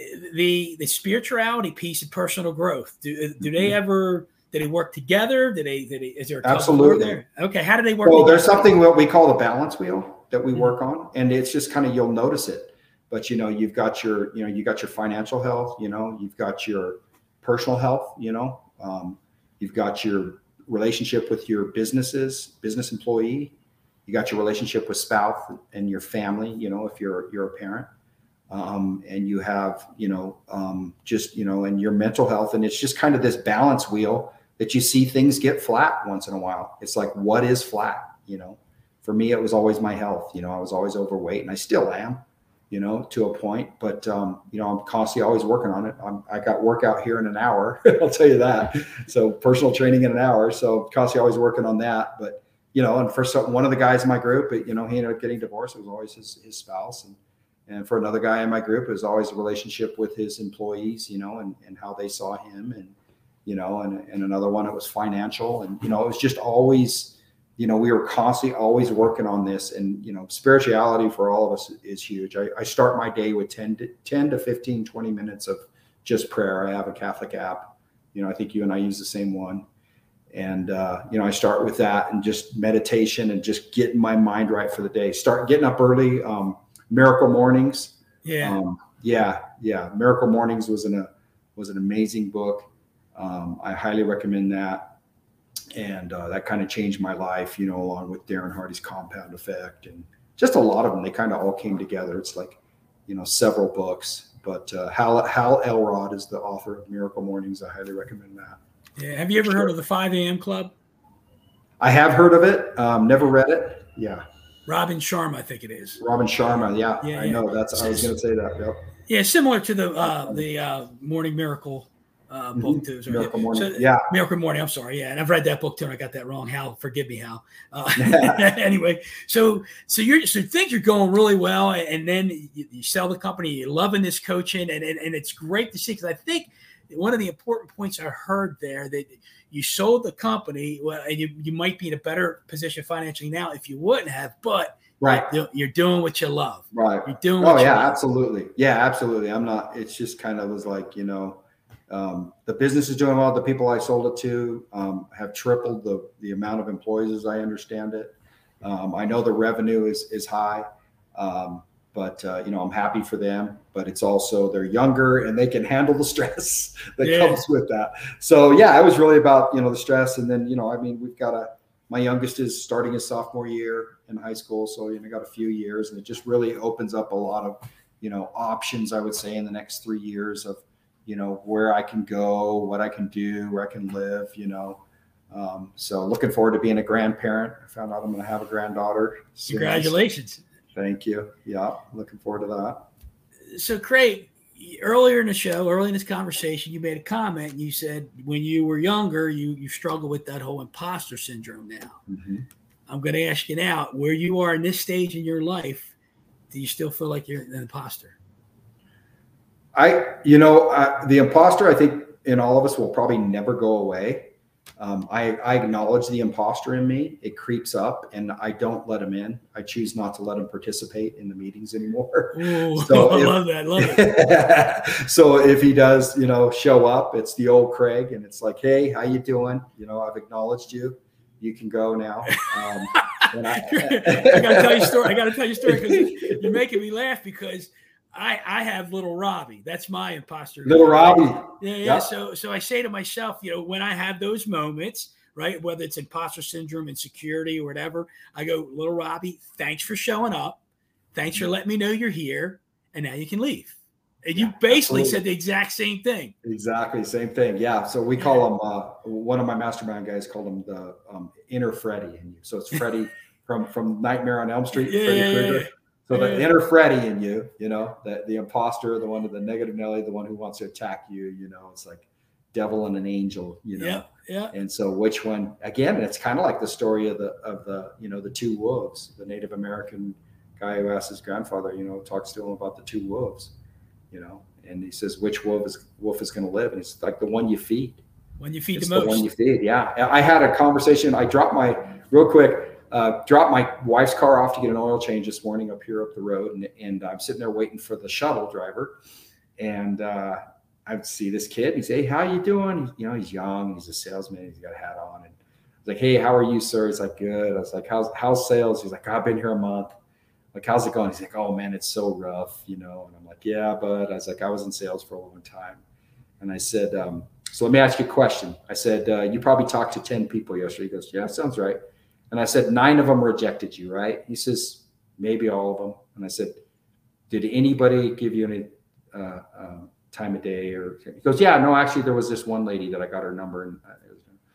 the the spirituality piece and personal growth. Do do mm-hmm. they ever? Do they work together? Do they? Do they is there a absolutely there? Okay, how do they work? Well, together? There's something what we call the balance wheel that we mm-hmm. work on, and it's just kind of you'll notice it. But you know, you've got your you know you got your financial health. You know, you've got your personal health. You know, um, you've got your relationship with your businesses, business employee. You got your relationship with spouse and your family, you know, if you're you're a parent. Um, and you have, you know, um, just, you know, and your mental health. And it's just kind of this balance wheel that you see things get flat once in a while. It's like, what is flat? You know, for me, it was always my health. You know, I was always overweight, and I still am, you know, to a point, but, um, you know, I'm constantly always working on it. I'm, I got workout here in an hour. I'll tell you that. So personal training in an hour. So constantly always working on that. But, you know, and for some, one of the guys in my group, you know, he ended up getting divorced. It was always his, his spouse. And, and for another guy in my group, it was always a relationship with his employees, you know, and, and how they saw him. And, you know, and, and another one, it was financial. And, you know, it was just always, you know, we were constantly always working on this. And, you know, spirituality for all of us is huge. I, I start my day with ten to fifteen, twenty minutes of just prayer. I have a Catholic app. You know, I think you and I use the same one. And, uh, you know, I start with that and just meditation and just getting my mind right for the day. Start getting up early. Um, Miracle Mornings. Yeah. Um, yeah. Yeah. Miracle Mornings was an, a, was an amazing book. Um, I highly recommend that. And uh, that kind of changed my life, you know, along with Darren Hardy's Compound Effect and just a lot of them. They kind of all came together. It's like, you know, several books. But uh, Hal, Hal Elrod is the author of Miracle Mornings. I highly recommend that. Yeah. Have you ever sure. heard of the five A M Club? I have heard of it. Um, never read it. Yeah. Robin Sharma, I think it is. Robin Sharma. Yeah. yeah I yeah. know. That's, I was going to say that. Yep. Yeah. Similar to the, uh, the uh, Morning Miracle Uh, book mm-hmm. too. Miracle Morning. So, yeah. Miracle Morning. I'm sorry. Yeah. And I've read that book too. And I got that wrong. Hal, forgive me, Hal. Uh, anyway, so, so you're, so things are going really well. And then you, you sell the company, you're loving this coaching and, and, and it's great to see. Cause I think one of the important points I heard there that you sold the company well, and you, you might be in a better position financially now if you wouldn't have, but right. You're, you're doing what you love. Right. You're doing Oh what yeah, you love. absolutely. Yeah, absolutely. I'm not, it's just kind of was like, you know, Um, the business is doing well. The people I sold it to um, have tripled the the amount of employees as I understand it. Um, I know the revenue is is high, um, but uh, you know I'm happy for them. But it's also they're younger and they can handle the stress that yeah. comes with that. So yeah, it was really about you know the stress. And then you know I mean we've got a my youngest is starting his sophomore year in high school, so you know got a few years, and it just really opens up a lot of you know options I would say in the next three years of. You know, where I can go, what I can do, where I can live, you know. Um, so looking forward to being a grandparent. I found out I'm going to have a granddaughter soon. Congratulations. Thank you. Yeah, looking forward to that. So Craig, earlier in the show, early in this conversation, you made a comment and you said when you were younger, you you struggled with that whole imposter syndrome now. Mm-hmm. I'm going to ask you now, where you are in this stage in your life, do you still feel like you're an imposter? I, you know, uh, the imposter, I think in all of us will probably never go away. Um, I, I acknowledge the imposter in me. It creeps up and I don't let him in. I choose not to let him participate in the meetings anymore. Ooh, so I if, love that. Love it. So if he does, you know, show up, it's the old Craig and it's like, hey, how you doing? You know, I've acknowledged you. You can go now. Um, and I, I got to tell you a story. I got to tell you a story because you're making me laugh because I, I have little Robbie. That's my imposter. Little Robbie. Yeah, yeah. Yep. So, so I say to myself, you know, when I have those moments, right, whether it's imposter syndrome, insecurity, or whatever, I go, little Robbie, thanks for showing up. Thanks for letting me know you're here. And now you can leave. And you basically absolutely. said the exact same thing. Exactly. Same thing. Yeah. So we call him, uh, one of my mastermind guys called him the um, inner Freddy in you. So it's Freddy from, from Nightmare on Elm Street. Yeah, Freddy yeah, Krueger. yeah. So the inner Freddy in you, you know, the, the imposter, the one with the negative Nelly, the one who wants to attack you, you know, it's like devil and an angel, you know. Yeah, yeah. And so which one, again, it's kind of like the story of the, of the, you know, the two wolves, the Native American guy who asked his grandfather, you know, talks to him about the two wolves, you know, and he says, which wolf is wolf is going to live? And it's like the one you feed. When you feed it's the most. The one you feed. Yeah. I had a conversation. I dropped my real quick. Uh, dropped my wife's car off to get an oil change this morning up here up the road. And, and I'm sitting there waiting for the shuttle driver. And uh, I see this kid. He's, hey, how you doing? You know, he's young. He's a salesman. He's got a hat on. And I was like, hey, how are you, sir? He's like, good. I was like, how's, how's sales? He's like, I've been here a month. Like, how's it going? He's like, oh, man, it's so rough, you know. And I'm like, yeah, but I was like, I was in sales for a long time. And I said, um, so let me ask you a question. I said, uh, you probably talked to ten people yesterday. He goes, yeah, sounds right. And I said, nine of them rejected you, right? He says, maybe all of them. And I said, did anybody give you any uh, um, time of day? Or he goes, yeah, no, actually, there was this one lady that I got her number. And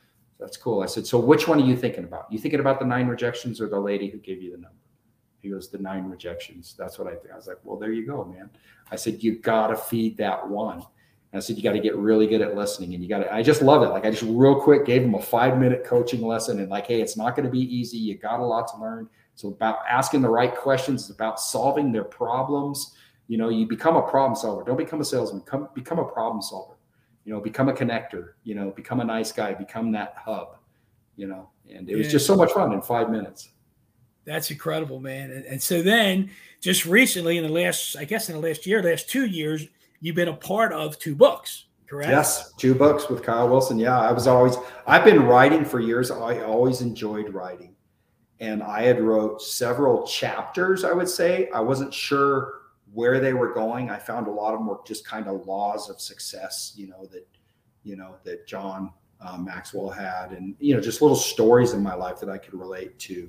that's cool. I said, so which one are you thinking about? You thinking about the nine rejections or the lady who gave you the number? He goes, the nine rejections. That's what I think. I was like, well, there you go, man. I said, you got to feed that one. And I said, you got to get really good at listening. And you got to, I just love it. Like I just real quick gave him a five minute coaching lesson and like, hey, it's not going to be easy. You got a lot to learn. So about asking the right questions. It's about solving their problems. You know, you become a problem solver. Don't become a salesman. Come, become a problem solver. You know, become a connector. You know, become a nice guy. Become that hub. You know, and it was yeah. just so much fun in five minutes. That's incredible, man. And, and so then just recently in the last, I guess in the last year, last two years, you've been a part of two books, correct? Yes. Two books with Kyle Wilson. Yeah. I was always, I've been writing for years. I always enjoyed writing. And I had wrote several chapters, I would say. I wasn't sure where they were going. I found a lot of them were just kind of laws of success, you know, that, you know, that John uh, Maxwell had, and, you know, just little stories in my life that I could relate to.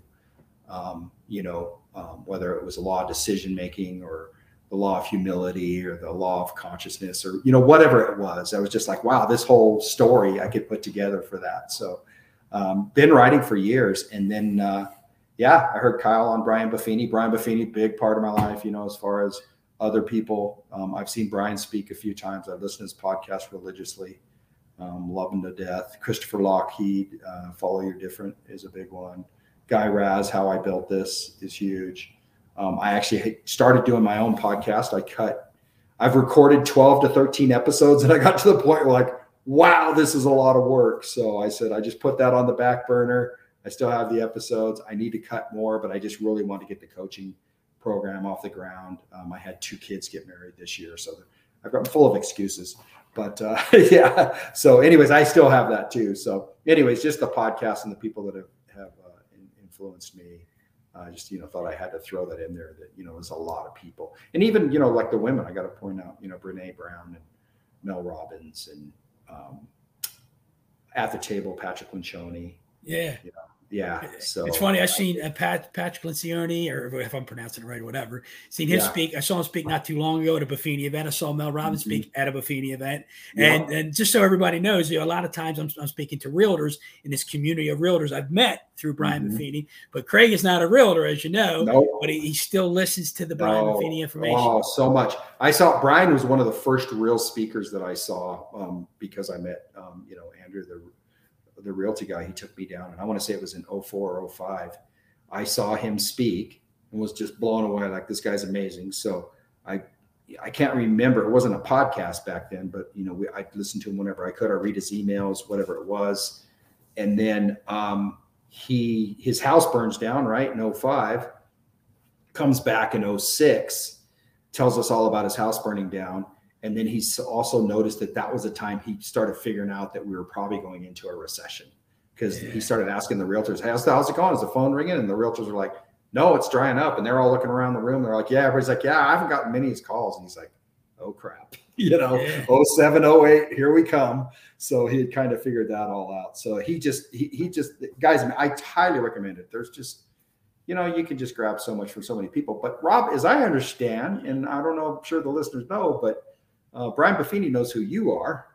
Um, you know, um, whether it was a law of decision-making or the law of humility or the law of consciousness or, you know, whatever it was. I was just like, wow, this whole story I could put together for that. So um, been writing for years. And then, uh, yeah, I heard Kyle on Brian Buffini. Brian Buffini, big part of my life, you know, as far as other people. Um, I've seen Brian speak a few times. I've listened to his podcast religiously. Um, love him to death. Christopher Lockheed, uh, Follow Your Different is a big one. Guy Raz, How I Built This is huge. Um, I actually started doing my own podcast. I cut, I've recorded twelve to thirteen episodes and I got to the point where like, wow, this is a lot of work. So I said, I just put that on the back burner. I still have the episodes. I need to cut more, but I just really want to get the coaching program off the ground. Um, I had two kids get married this year, so I've got full of excuses, but uh, yeah. So anyways, I still have that too. So anyways, just the podcast and the people that have, have uh, influenced me. I uh, just, you know, thought I had to throw that in there that, you know, there's a lot of people. And even, you know, like the women, I got to point out, you know, Brene Brown and Mel Robbins and um, at the table, Patrick Lencioni. Yeah. You know, yeah. So it's funny. I've seen uh, Pat, Patrick Lencioni, or if I'm pronouncing it right, or whatever, seen him yeah. speak. I saw him speak not too long ago at a Buffini event. I saw Mel Robbins mm-hmm. speak at a Buffini event. Yeah. And and just so everybody knows, you know, a lot of times I'm, I'm speaking to realtors in this community of realtors I've met through Brian mm-hmm. Buffini. But Craig is not a realtor, as you know, nope. but he, he still listens to the Brian oh, Buffini information. Oh, so much. I saw Brian was one of the first real speakers that I saw um, because I met, um, you know, Andrew, the the realty guy. He took me down, and I want to say it was in oh four or oh five. I saw him speak and was just blown away. Like, this guy's amazing. So I, I can't remember. It wasn't a podcast back then, but you know, we, I listened to him whenever I could. I read his emails, whatever it was. And then um, he, his house burns down, right? In oh five, comes back in oh six, tells us all about his house burning down. And then he's also noticed that that was the time he started figuring out that we were probably going into a recession, because yeah. he started asking the realtors, hey, how's, how's it going? Is the phone ringing? And the realtors are like, no, it's drying up. And they're all looking around the room. They're like, yeah. Everybody's like, yeah, I haven't gotten many of these calls. And he's like, oh, crap. You know, yeah. oh seven, oh eight, here we come. So he had kind of figured that all out. So he just, he, he just, guys, I highly recommend it. There's just, you know, you can just grab so much from so many people. But Rob, as I understand, and I don't know, I'm sure the listeners know, but Uh, Brian Buffini knows who you are.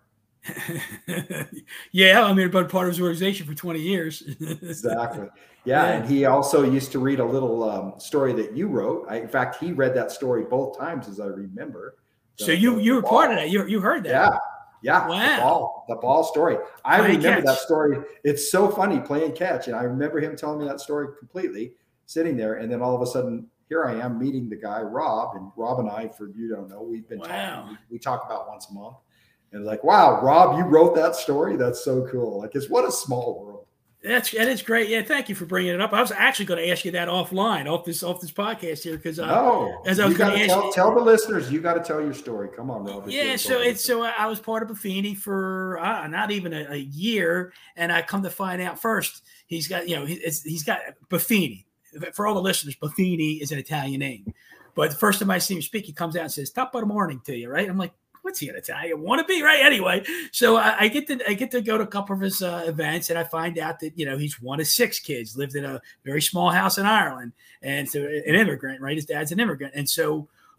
Yeah, I mean, I've been part of his organization for twenty years. Exactly. Yeah, yeah, and he also used to read a little um, story that you wrote. I, in fact, he read that story both times, as I remember. The, so you the, you the were part of that. You you heard that? Yeah, yeah. Wow. The ball, the ball story. I playing remember catch. that story. It's so funny, playing catch, and I remember him telling me that story completely, sitting there, and then all of a sudden, here I am meeting the guy, Rob, and Rob and I, for you don't know, we've been wow. talking. We, we talk about once a month, and like, wow, Rob, you wrote that story. That's so cool. Like, it's what a small world. That's that is great. Yeah, thank you for bringing it up. I was actually going to ask you that offline, off this off this podcast here, because uh, no, as I was going to ask tell, you, tell the listeners, you got to tell your story. Come on, Rob. Yeah, so it's so I was part of Buffini for uh, not even a, a year, and I come to find out first he's got you know he, it's, he's got Buffini. For all the listeners, Buffini is an Italian name. But the first time I see him speak, he comes out and says, top of the morning to you, right? I'm like, what's he an Italian? Want to be, right? Anyway, so I, I get to I get to go to a couple of his uh, events, and I find out that, you know, he's one of six kids, lived in a very small house in Ireland. And so an immigrant, right? His dad's an immigrant. And so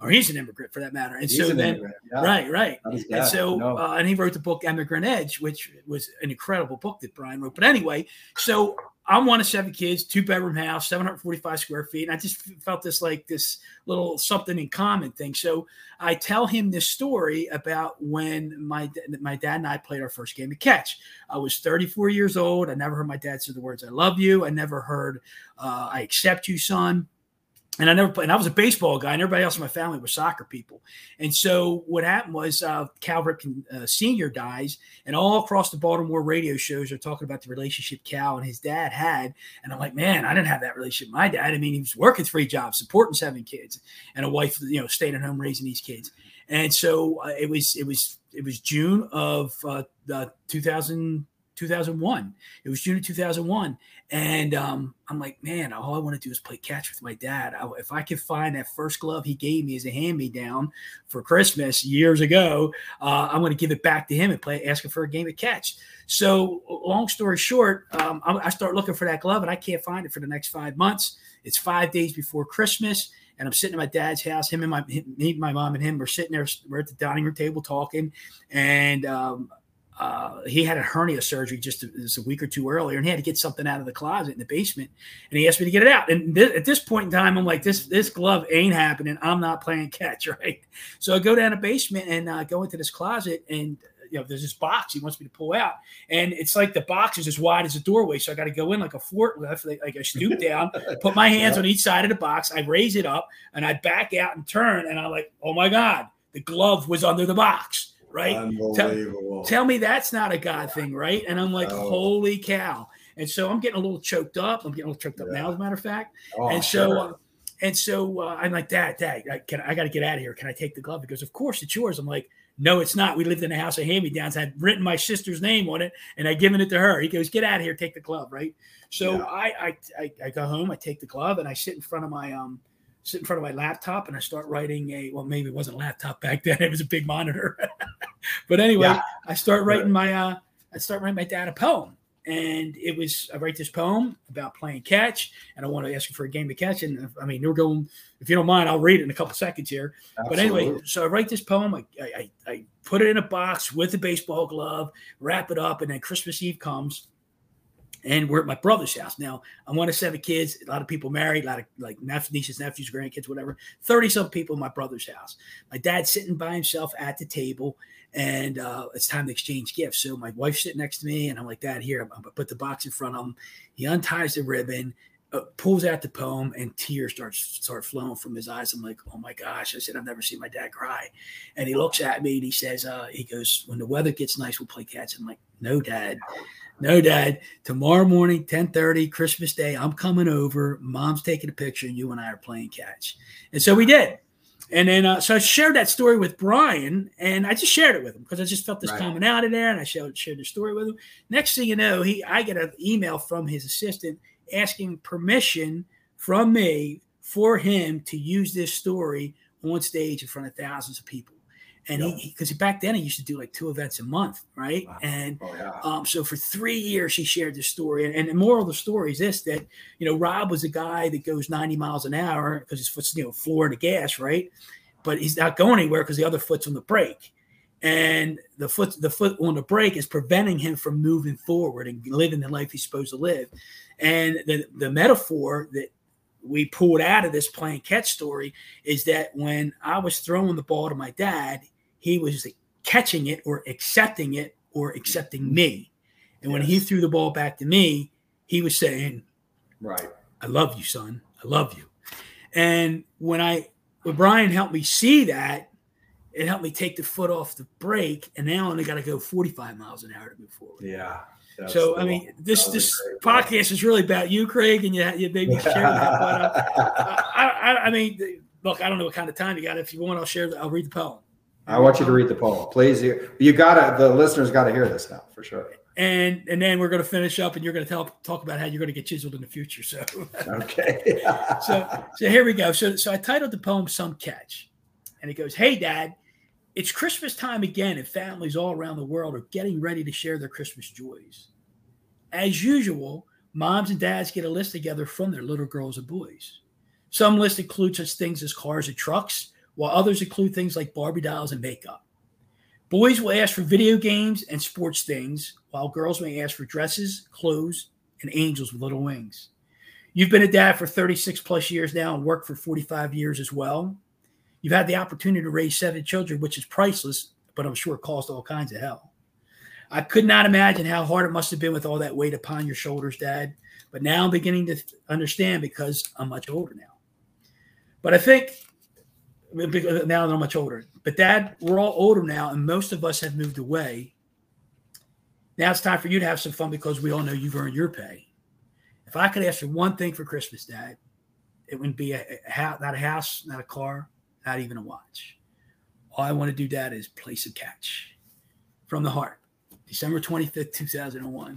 or he's an immigrant for that matter. And He's so an then, immigrant, yeah. right, right. Not his And dad, so, no. uh, and he wrote the book Emigrant Edge, which was an incredible book that Brian wrote. But anyway, so I'm one of seven kids, two bedroom house, seven hundred forty-five square feet. And I just felt this like this little something in common thing. So I tell him this story about when my my dad and I played our first game of catch. I was thirty-four years old. I never heard my dad say the words, "I love you." I never heard, uh, "I accept you, son." And I never played, and I was a baseball guy, and everybody else in my family was soccer people. And so what happened was uh, Cal Ripken uh, Senior dies, and all across the Baltimore radio shows are talking about the relationship Cal and his dad had. And I'm like, man, I didn't have that relationship with my dad. I mean, he was working three jobs, supporting seven kids, and a wife, you know, staying at home raising these kids. And so uh, it was, it was, it was June of uh, the two thousand. two thousand one. It was June of two thousand one. And um, I'm like, man, all I want to do is play catch with my dad. I, if I could find that first glove he gave me as a hand-me-down for Christmas years ago, uh, I'm going to give it back to him and play, ask him for a game of catch. So long story short, um, I, I start looking for that glove, and I can't find it for the next five months. It's five days before Christmas, and I'm sitting at my dad's house. Him and my, me, my mom and him are sitting there. We're at the dining room table talking, and um, Uh, he had a hernia surgery just a, just a week or two earlier, and he had to get something out of the closet in the basement, and he asked me to get it out. And th- at this point in time, I'm like, this this glove ain't happening. I'm not playing catch, right? So I go down the basement and uh, go into this closet, and you know, there's this box he wants me to pull out, and it's like the box is as wide as a doorway, so I got to go in like a forklift. Like, like I stoop down, put my hands on each side of the box, I raise it up, and I back out and turn, and I'm like, oh my God, the glove was under the box. Right. Unbelievable. Tell, tell me that's not a God thing, right? And I'm like, oh. holy cow. And so I'm getting a little choked up. I'm getting a little choked up yeah. now, as a matter of fact. Oh, and so, sure. uh, and so uh, I'm like, Dad, Dad, I, can, I got to get out of here. Can I take the glove? He goes, of course, it's yours. I'm like, no, it's not. We lived in a house of hand-me-downs. I'd written my sister's name on it, and I'd given it to her. He goes, get out of here, take the glove, right? So yeah. I, I, I, I go home, I take the glove, and I sit in front of my um. sit in front of my laptop, and I start writing a, well, maybe it wasn't a laptop back then. It was a big monitor. But anyway, yeah. I start writing my, uh, I start writing my dad a poem. And it was, I write this poem about playing catch, and I want to ask you for a game of catch. And I mean, we're going, if you don't mind, I'll read it in a couple seconds here. Absolutely. But anyway, so I write this poem. I, I, I put it in a box with a baseball glove, wrap it up. And then Christmas Eve comes, and we're at my brother's house. Now, I'm one of seven kids, a lot of people married, a lot of like nieces, nephews, grandkids, whatever, thirty-some people in my brother's house. My dad's sitting by himself at the table, and uh, it's time to exchange gifts. So my wife's sitting next to me, and I'm like, Dad, here, I'm going to put the box in front of him. He unties the ribbon, uh, pulls out the poem, and tears start, start flowing from his eyes. I'm like, oh my gosh. I said, I've never seen my dad cry. And he looks at me, and he says, uh, he goes, when the weather gets nice, we'll play catch. I'm like, no, Dad. No, Dad, tomorrow morning, ten thirty, Christmas Day, I'm coming over. Mom's taking a picture, and you and I are playing catch. And so we did. And then, uh, so I shared that story with Brian, and I just shared it with him because I just felt this right. commonality there, and I shared, shared the story with him. Next thing you know, he, I get an email from his assistant asking permission from me for him to use this story on stage in front of thousands of people. And yep. he, because back then he used to do like two events a month, right? Wow. And oh, yeah. um, so for three years he shared this story. And, and the moral of the story is this: that you know, Rob was a guy that goes ninety miles an hour because his foot's you know floor to gas, right? But he's not going anywhere because the other foot's on the brake, and the foot the foot on the brake is preventing him from moving forward and living the life he's supposed to live. And the the metaphor that we pulled out of this playing catch story is that when I was throwing the ball to my dad, he was catching it or accepting it or accepting me. And yes. when he threw the ball back to me, he was saying, right, I love you, son. I love you. And when I, when Brian helped me see that, it helped me take the foot off the brake. And now I only got to go forty-five miles an hour to move forward. Yeah. So, I mean, this this podcast is really about you, Craig, and you, you made me share that. But, uh, I, I, I mean, look, I don't know what kind of time you got. If you want, I'll share. The, I'll read the poem. I want you to read the poem, please. You, you got to. The listeners got to hear this now for sure. And and then we're going to finish up, and you're going to tell talk about how you're going to get chiseled in the future. So okay. so so here we go. So so I titled the poem "Some Catch," and it goes, "Hey, Dad, it's Christmas time again, and families all around the world are getting ready to share their Christmas joys. As usual, moms and dads get a list together from their little girls and boys. Some list includes such things as cars and trucks, while others include things like Barbie dolls and makeup. Boys will ask for video games and sports things, while girls may ask for dresses, clothes, and angels with little wings. You've been a dad for thirty-six plus years now and worked for forty-five years as well. You've had the opportunity to raise seven children, which is priceless, but I'm sure it caused all kinds of hell. I could not imagine how hard it must have been with all that weight upon your shoulders, Dad. But now I'm beginning to understand because I'm much older now. But I think now that I'm much older. But Dad, we're all older now, and most of us have moved away. Now it's time for you to have some fun because we all know you've earned your pay. If I could ask for one thing for Christmas, Dad, it wouldn't be a, a house, not a house, not a car, not even a watch. All I want to do, Dad, is play some catch from the heart. December twenty-fifth, two thousand one.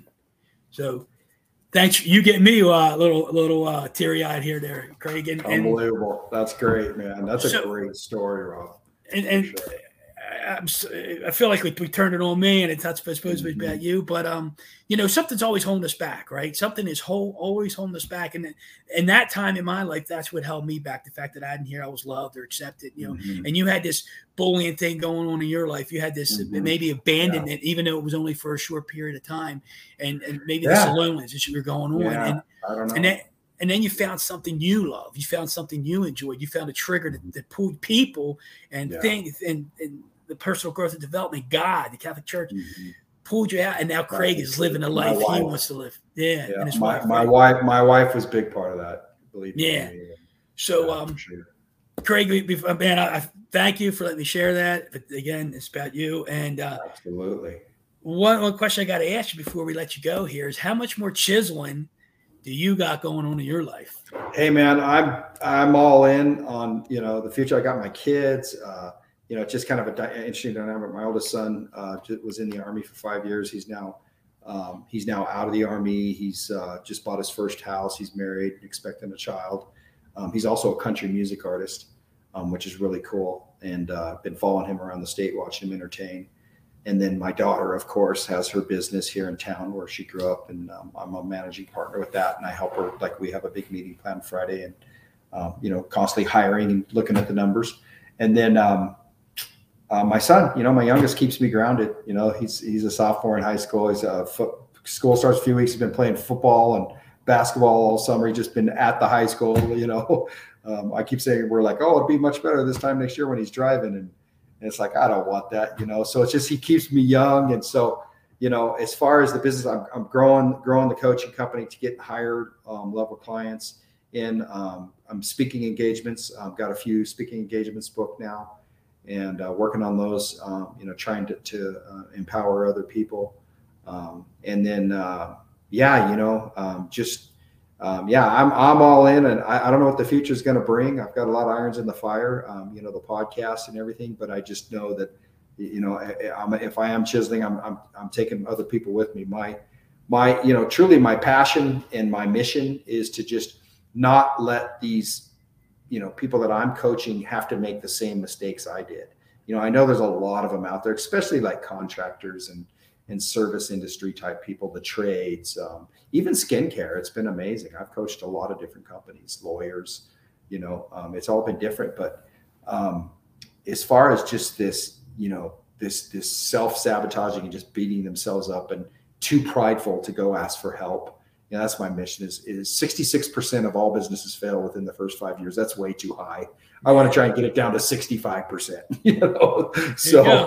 So thanks. You get me a uh, little, little uh, teary-eyed here there, Craig. And, and, Unbelievable. That's great, man. That's a so, great story, Rob. And, and sure. I'm, I feel like we, we turned it on me, and it's not supposed to be Mm-hmm. about you. But um, you know, something's always holding us back, right? Something is whole, always holding us back. And in that time in my life, that's what held me back. The fact that I didn't hear I was loved or accepted, you know. Mm-hmm. And you had this bullying thing going on in your life. You had this Mm-hmm. maybe abandonment, yeah. even though it was only for a short period of time, and and maybe yeah. this loneliness that you were going on. Yeah. And I don't know. and then and then you found something you love. You found something you enjoyed. You found a trigger that, that pulled people and Yeah. things and and. the personal growth and development, God, the Catholic Church Mm-hmm. pulled you out, and now Craig is living the life he wants to live. Yeah, yeah. and his my, wife. My right? wife, my wife was a big part of that. Believe me. Yeah. So, yeah, um, sure. Craig, man, I, I thank you for letting me share that. But again, it's about you. And uh, absolutely. One one question I got to ask you before we let you go here is, how much more chiseling do you got going on in your life? Hey, man, I'm I'm all in on you know the future. I got my kids. Uh, You know, it's just kind of a di- interesting dynamic. My oldest son uh, was in the Army for five years. He's now um, he's now out of the Army. He's uh, just bought his first house. He's married, expecting a child. Um, he's also a country music artist, um, which is really cool. And uh, been following him around the state, watching him entertain. And then my daughter, of course, has her business here in town where she grew up, and um, I'm a managing partner with that. And I help her. Like, we have a big meeting planned Friday, and um, you know, constantly hiring and looking at the numbers. And then um, Uh, my son, you know, my youngest keeps me grounded. You know, he's he's a sophomore in high school. He's a foot, school starts a few weeks. He's been playing football and basketball all summer. He's just been at the high school. You know, um, I keep saying we're like, oh, it'll be much better this time next year when he's driving, and, and it's like, I don't want that. You know, so it's just he keeps me young, and so you know, as far as the business, I'm, I'm growing growing the coaching company to get higher um, level clients in. Um, I'm speaking engagements. I've got a few speaking engagements booked now. And uh, working on those, um, you know, trying to, to uh, empower other people. Um, and then, uh, yeah, you know, um, just, um, yeah, I'm, I'm all in, and I, I don't know what the future is going to bring. I've got a lot of irons in the fire, um, you know, the podcast and everything, but I just know that, you know, I, I'm, if I am chiseling, I'm, I'm, I'm taking other people with me. My, my, you know, truly my passion and my mission is to just not let these, you know, people that I'm coaching have to make the same mistakes I did. You know, I know there's a lot of them out there, especially like contractors and, and service industry type people, the trades, um, even skincare. It's been amazing. I've coached a lot of different companies, lawyers, you know, um, it's all been different. But um, as far as just this, you know, this, this self-sabotaging and just beating themselves up and too prideful to go ask for help. You know, that's my mission is, is sixty-six percent of all businesses fail within the first five years. That's way too high. I want to try and get it down to sixty-five percent, you know? So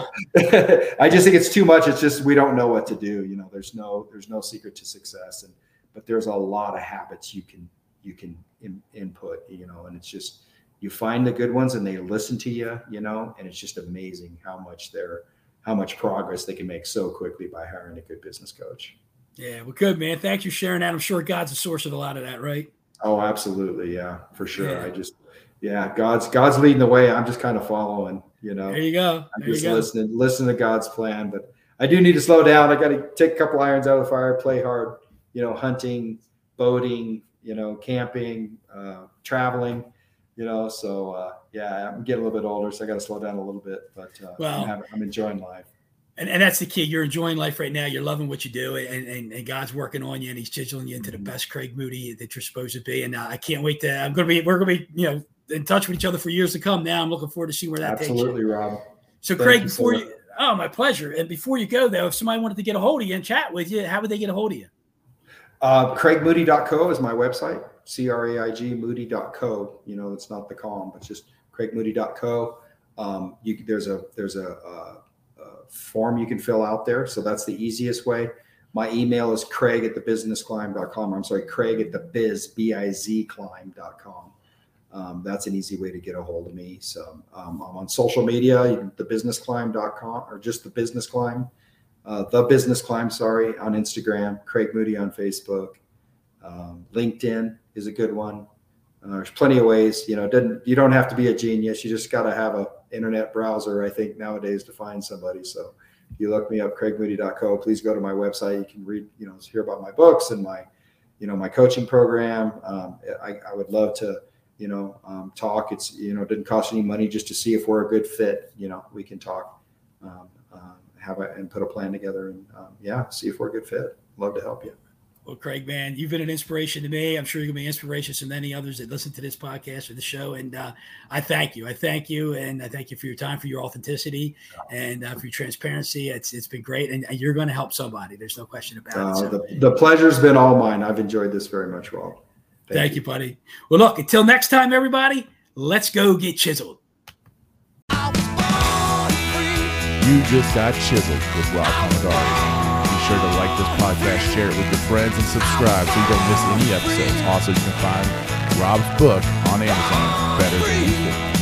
I just think it's too much. It's just, we don't know what to do. You know, there's no, there's no secret to success. And, but there's a lot of habits you can, you can in, input, you know, and it's just, you find the good ones and they listen to you, you know, and it's just amazing how much they're, how much progress they can make so quickly by hiring a good business coach. Yeah, well, good, man. Thanks for sharing that. I'm sure God's the source of a lot of that, right? Oh, absolutely. Yeah, for sure. Yeah. I just, yeah, God's, God's leading the way. I'm just kind of following, you know, there you go. I'm there just you go. listening, listening to God's plan, but I do need to slow down. I got to take a couple irons out of the fire, play hard, you know, hunting, boating, you know, camping, uh, traveling, you know, so, uh, yeah, I'm getting a little bit older, so I got to slow down a little bit, but uh, well, I'm, having, I'm enjoying life. And, and that's the key. You're enjoying life right now. You're loving what you do, and, and, and God's working on you, and He's chiseling you into the best Craig Moody that you're supposed to be. And uh, I can't wait to. I'm going to be. We're going to be, you know, in touch with each other for years to come. Now I'm looking forward to see where that Absolutely, takes you. Rob. So, Thank Craig, you before so you, oh, my pleasure. And before you go, though, if somebody wanted to get a hold of you and chat with you, how would they get a hold of you? Uh, Craig Moody dot co is my website. C R A I G Moody dot co. You know, it's not the com, but just Craig Moody dot co. Um, you, there's a there's a, a, a form you can fill out there, so that's the easiest way. My email is Craig at the business climb dot com. I'm sorry, Craig at the biz b i z climb dot com. Um, that's an easy way to get a hold of me. So um, I'm on social media, the business climb dot com, or just the business climb, uh, the business climb. Sorry, on Instagram, Craig Moody on Facebook, um, LinkedIn is a good one. Uh, there's plenty of ways, you know, it doesn't, you don't have to be a genius. You just got to have a internet browser, I think, nowadays to find somebody. So if you look me up, Craig Moody dot co, please go to my website. You can read, you know, hear about my books and my, you know, my coaching program. Um, I, I would love to, you know, um, talk. It's, you know, it didn't cost any money just to see if we're a good fit. You know, we can talk, um, uh, have a, and put a plan together and um, yeah, see if we're a good fit. Love to help you. Well, Craig, man, you've been an inspiration to me. I'm sure you're going to be inspiration to many others that listen to this podcast or the show. And uh, I thank you. I thank you. And I thank you for your time, for your authenticity, and uh, for your transparency. It's It's been great. And you're going to help somebody. There's no question about uh, it. So, the, the pleasure's been all mine. I've enjoyed this very much, Rob. Thank, thank you. you, buddy. Well, look, until next time, everybody, let's go get chiseled. You just got chiseled with Rob Commodore. Be sure to like this podcast, share it with your friends, and subscribe so you don't miss any episodes. Also, you can find Rob's book on Amazon, Better Than You Think.